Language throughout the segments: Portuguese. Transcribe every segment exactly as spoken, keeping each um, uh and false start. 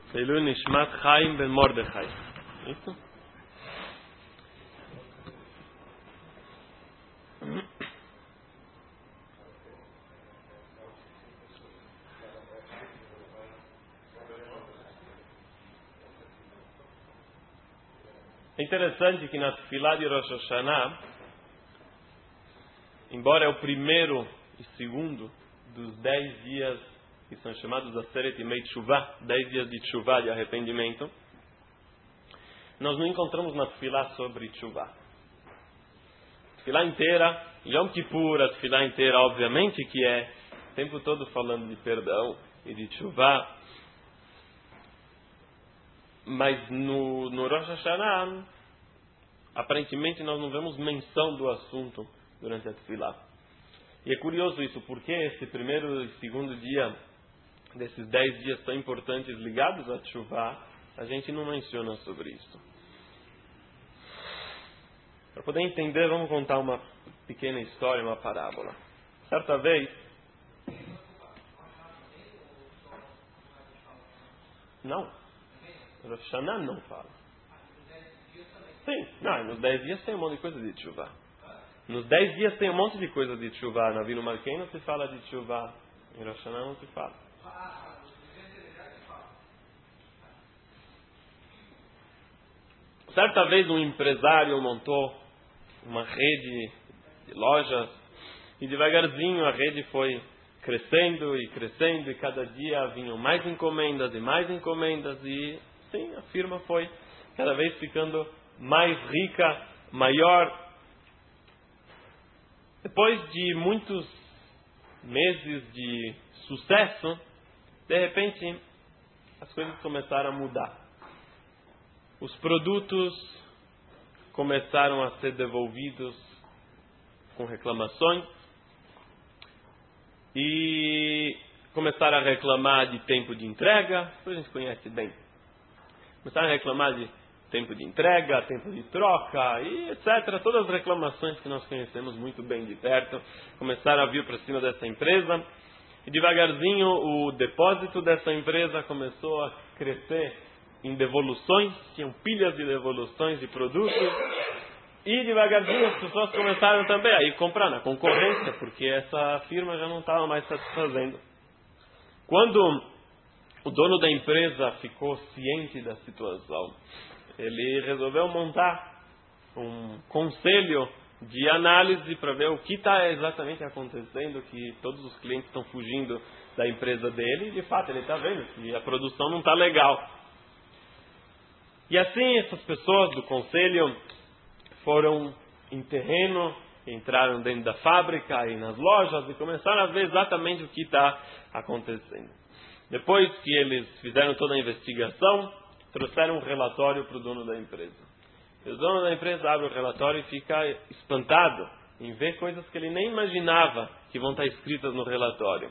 Leilu Nishmat Chaim ben Mordechai. Isso? É interessante que na Tefilá de Rosh Hashanah, embora é o primeiro e segundo dos dez dias que são chamados Aseret Yemei Teshuvah, dez dias de Teshuvah, de arrependimento, nós não encontramos na Tefilá sobre Teshuvah. A Tefilá inteira, Yom Kippur, a Tefilá inteira, obviamente que é o tempo todo falando de perdão e de Teshuvah, mas no, no Rosh Hashanah, aparentemente nós não vemos menção do assunto durante a Tefilá. E é curioso isso, porque esse primeiro e segundo dia desses dez dias tão importantes ligados a Teshuvah, a gente não menciona sobre isso. Para poder entender, vamos contar uma pequena história, uma parábola. Certa vez, não, Rosh Hashanah não fala. Sim, não, nos dez dias tem um monte de coisa de Teshuvah. Nos dez dias tem um monte de coisa de Teshuvah. Na Avinu Malkeinu não se fala de Teshuvah. Em Rosh Hashanah não se fala. Certa vez um empresário montou uma rede de lojas e devagarzinho a rede foi crescendo e crescendo e cada dia vinham mais encomendas e mais encomendas e sim, a firma foi cada vez ficando mais rica, maior. Depois de muitos meses de sucesso, de repente as coisas começaram a mudar. Os produtos começaram a ser devolvidos com reclamações e começaram a reclamar de tempo de entrega, isso a gente conhece bem. Começaram a reclamar de tempo de entrega, tempo de troca e etcétera. Todas as reclamações que nós conhecemos muito bem de perto começaram a vir para cima dessa empresa e devagarzinho o depósito dessa empresa começou a crescer em devoluções, tinham pilhas de devoluções de produtos e devagarzinho as pessoas começaram também a ir comprar na concorrência porque essa firma já não estava mais satisfazendo. Quando o dono da empresa ficou ciente da situação, ele resolveu montar um conselho de análise para ver o que está exatamente acontecendo, que todos os clientes estão fugindo da empresa dele e de fato ele está vendo que a produção não está legal. E assim essas pessoas do conselho foram em terreno, entraram dentro da fábrica e nas lojas e começaram a ver exatamente o que está acontecendo. Depois que eles fizeram toda a investigação, trouxeram um relatório para o dono da empresa. E o dono da empresa abre o relatório e fica espantado em ver coisas que ele nem imaginava que vão estar escritas no relatório.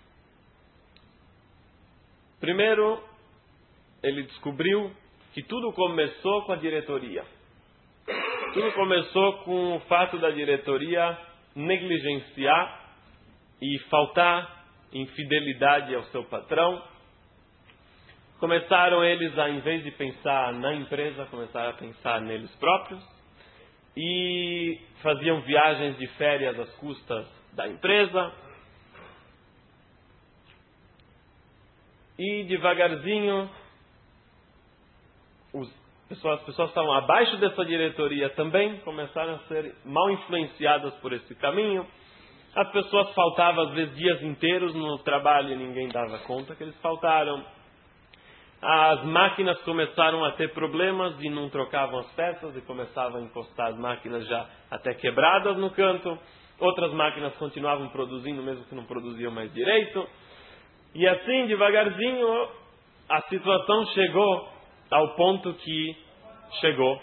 Primeiro, ele descobriu que tudo começou com a diretoria. Tudo começou com o fato da diretoria negligenciar e faltar em fidelidade ao seu patrão. Começaram eles a, em vez de pensar na empresa, começaram a pensar neles próprios e faziam viagens de férias às custas da empresa. E devagarzinho os pessoas, as pessoas estavam abaixo dessa diretoria também, começaram a ser mal influenciadas por esse caminho. As pessoas faltavam às vezes dias inteiros no trabalho e ninguém dava conta que eles faltaram. As máquinas começaram a ter problemas e não trocavam as peças e começavam a encostar as máquinas já até quebradas no canto. Outras máquinas continuavam produzindo mesmo que não produziam mais direito. E assim, devagarzinho, a situação chegou ao ponto que chegou.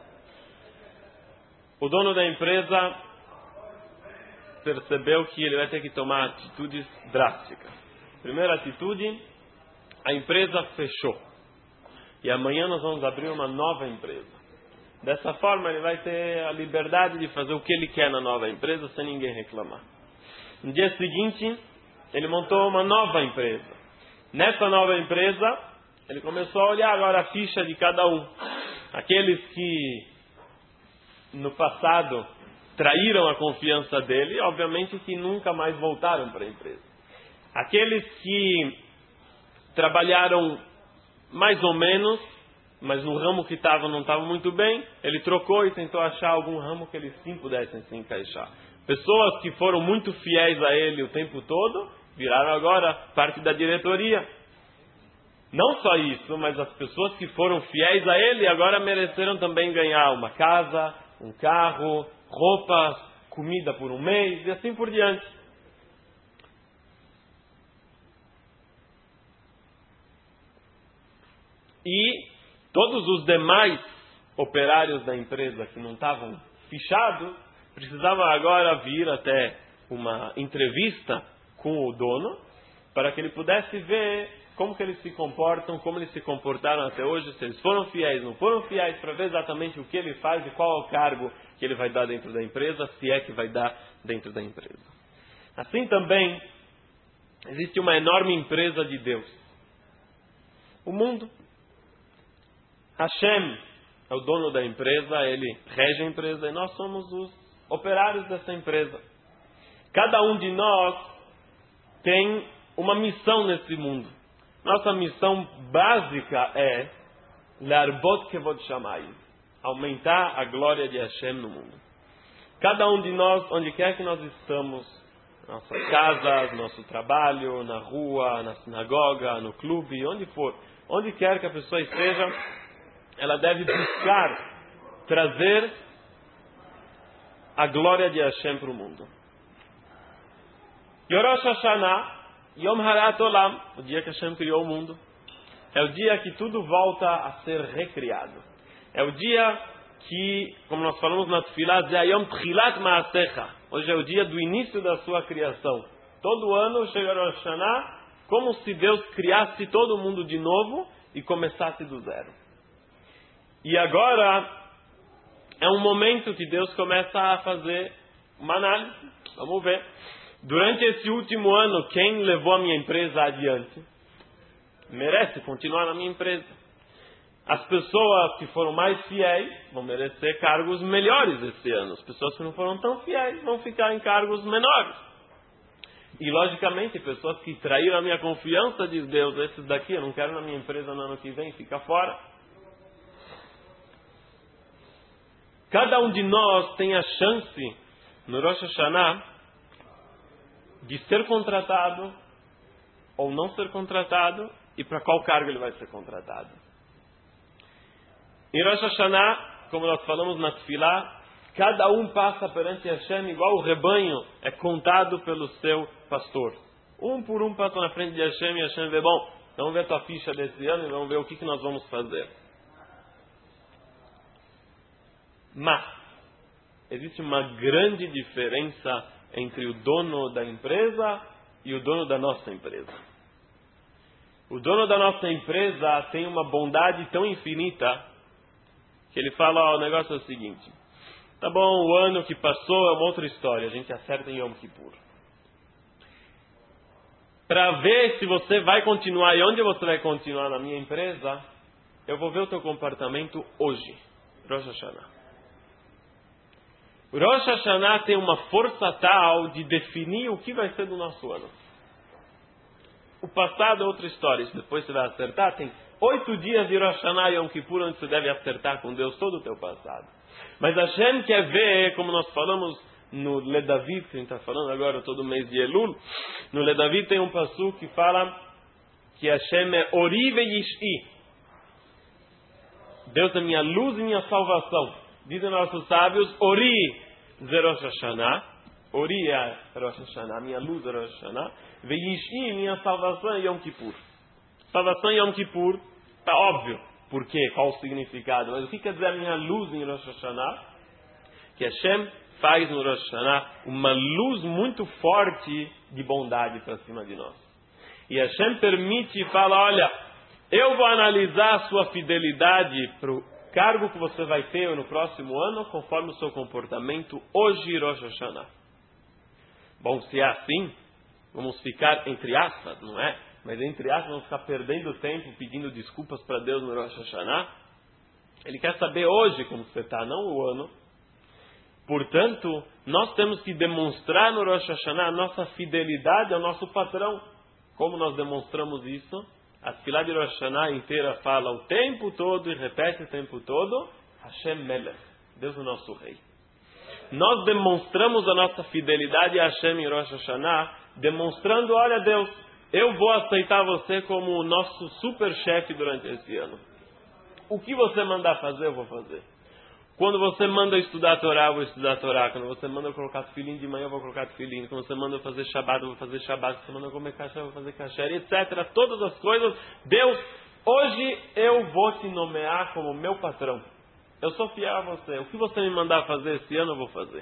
O dono da empresa percebeu que ele vai ter que tomar atitudes drásticas. Primeira atitude, a empresa fechou. E amanhã nós vamos abrir uma nova empresa. Dessa forma ele vai ter a liberdade de fazer o que ele quer na nova empresa sem ninguém reclamar. No dia seguinte, ele montou uma nova empresa. Nessa nova empresa, Ele começou a olhar agora a ficha de cada um. Aqueles que no passado traíram a confiança dele, obviamente que nunca mais voltaram para a empresa. Aqueles que trabalharam mais ou menos, mas no ramo que estavam não estavam muito bem, ele trocou e tentou achar algum ramo que eles sim pudessem se encaixar. Pessoas que foram muito fiéis a ele o tempo todo, viraram agora parte da diretoria. Não só isso, mas as pessoas que foram fiéis a ele agora mereceram também ganhar uma casa, um carro, roupas, comida por um mês e assim por diante. E todos os demais operários da empresa que não estavam fichados, precisavam agora vir até uma entrevista com o dono, para que ele pudesse ver como que eles se comportam, como eles se comportaram até hoje, se eles foram fiéis, não foram fiéis, para ver exatamente o que ele faz e qual é o cargo que ele vai dar dentro da empresa, se é que vai dar dentro da empresa. Assim também, existe uma enorme empresa de Deus. O mundo. Hashem é o dono da empresa, ele rege a empresa e nós somos os operários dessa empresa. Cada um de nós tem uma missão nesse mundo. Nossa missão básica é Larbot Kevod Shamayim, aumentar a glória de Hashem no mundo. Cada um de nós, onde quer que nós estamos, nossas casas, nosso trabalho, na rua, na sinagoga, no clube, onde for, onde quer que a pessoa esteja, ela deve buscar trazer a glória de Hashem para o mundo. Rosh Hashanah, Yom Harat Olam, o dia que Hashem criou o mundo, é o dia que tudo volta a ser recriado. É o dia que, como nós falamos na Tefilá, Yom Tchilat Ma'asecha. Hoje é o dia do início da sua criação. Todo ano chega Rosh Hashanah, como se Deus criasse todo o mundo de novo e começasse do zero. E agora é um momento que Deus começa a fazer uma análise. Vamos ver. Durante esse último ano, quem levou a minha empresa adiante merece continuar na minha empresa. As pessoas que foram mais fiéis vão merecer cargos melhores esse ano. As pessoas que não foram tão fiéis vão ficar em cargos menores. E, logicamente, pessoas que traíram a minha confiança, diz Deus, esses daqui eu não quero na minha empresa no ano que vem, fica fora. Cada um de nós tem a chance, no Rosh Hashanah, de ser contratado ou não ser contratado e para qual cargo ele vai ser contratado. Em Rosh Hashanah, como nós falamos na Tefilá, cada um passa perante Hashem igual o rebanho é contado pelo seu pastor. Um por um passa na frente de Hashem e Hashem vê, bom, vamos ver a tua ficha desse ano e vamos ver o que, que nós vamos fazer. Mas existe uma grande diferença entre o dono da empresa e o dono da nossa empresa. O dono da nossa empresa tem uma bondade tão infinita que ele fala, ó, o negócio é o seguinte, tá bom, o ano que passou é uma outra história, a gente acerta em Yom Kippur. Para ver se você vai continuar e onde você vai continuar na minha empresa, eu vou ver o teu comportamento hoje, Rosh Hashanah. Rosh Hashanah tem uma força tal de definir o que vai ser do nosso ano. O passado é outra história, isso depois você vai acertar. Tem oito dias de Rosh Hashanah e Yom Kippur onde você deve acertar com Deus todo o teu passado. Mas Hashem quer ver, como nós falamos no Ledavid, que a gente está falando agora todo mês de Elul, no Ledavid tem um passuco que fala que Hashem é Ori ve'Yish'i. Deus é minha luz e minha salvação. Dizem nossos sábios, Ori é Rosh Hashanah, Ori é Rosh Hashanah, minha luz é Rosh Hashanah, Ve'Yish'i, minha salvação é Yom Kippur. Salvação em Yom Kippur, está óbvio, por quê, qual o significado, mas o que quer dizer a minha luz em Rosh Hashanah? Que Hashem faz no Rosh Hashanah uma luz muito forte de bondade para cima de nós. E Hashem permite e fala, olha, eu vou analisar a sua fidelidade para o cargo que você vai ter no próximo ano, conforme o seu comportamento hoje, Rosh Hashanah. Bom, se é assim, vamos ficar entre aspas, não é? mas entre aspas, vamos ficar perdendo tempo pedindo desculpas para Deus no Rosh Hashanah. Ele quer saber hoje como você está, não o ano. Portanto, nós temos que demonstrar no Rosh Hashanah a nossa fidelidade ao nosso patrão. Como nós demonstramos isso? A Tefilá de Rosh Hashanah inteira fala o tempo todo e repete o tempo todo: Hashem Melech, Deus é o nosso rei. Nós demonstramos a nossa fidelidade a Hashem em Rosh Hashanah, demonstrando: olha Deus, eu vou aceitar você como o nosso super chefe durante esse ano. O que você mandar fazer, eu vou fazer. Quando você manda estudar a Torá, eu vou estudar a Torá. Quando você manda eu colocar tefilim de manhã, eu vou colocar tefilim. Quando você manda eu fazer Shabbat, eu vou fazer Shabbat. Quando você manda eu comer kasher, eu vou fazer kasher, etcétera. Todas as coisas. Deus, hoje eu vou te nomear como meu patrão. Eu sou fiel a você. O que você me mandar fazer esse ano, eu vou fazer.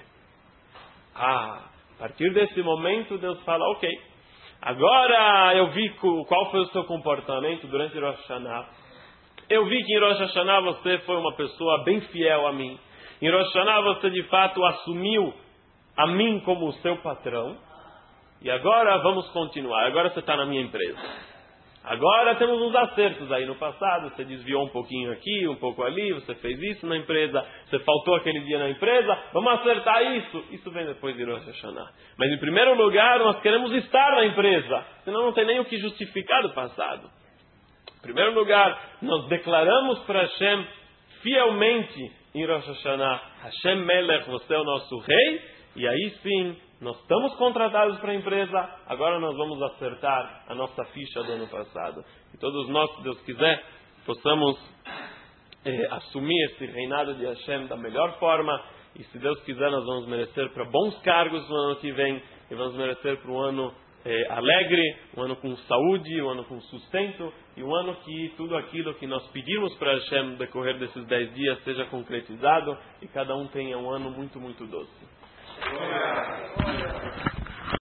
Ah, a partir desse momento, Deus fala: ok, agora eu vi qual foi o seu comportamento durante Rosh Hashanah. Eu vi que em Rosh Hashanah você foi uma pessoa bem fiel a mim. Em Rosh Hashanah você de fato assumiu a mim como o seu patrão. E agora vamos continuar. Agora você está na minha empresa. Agora temos uns acertos aí no passado. Você desviou um pouquinho aqui, um pouco ali. Você fez isso na empresa. Você faltou aquele dia na empresa. Vamos acertar isso. Isso vem depois de Rosh Hashanah. Mas em primeiro lugar nós queremos estar na empresa. Senão não tem nem o que justificar do passado. Em primeiro lugar, nós declaramos para Hashem fielmente em Rosh Hashanah: Hashem Melech, você é o nosso rei. E aí sim, nós estamos contratados para a empresa. Agora nós vamos acertar a nossa ficha do ano passado. E todos nós, se Deus quiser, possamos eh, assumir esse reinado de Hashem da melhor forma. E se Deus quiser, nós vamos merecer para bons cargos no ano que vem. E vamos merecer para um ano É, alegre, um ano com saúde, um ano com sustento, e um ano que tudo aquilo que nós pedimos para Hashem no decorrer desses dez dias seja concretizado e cada um tenha um ano muito, muito doce.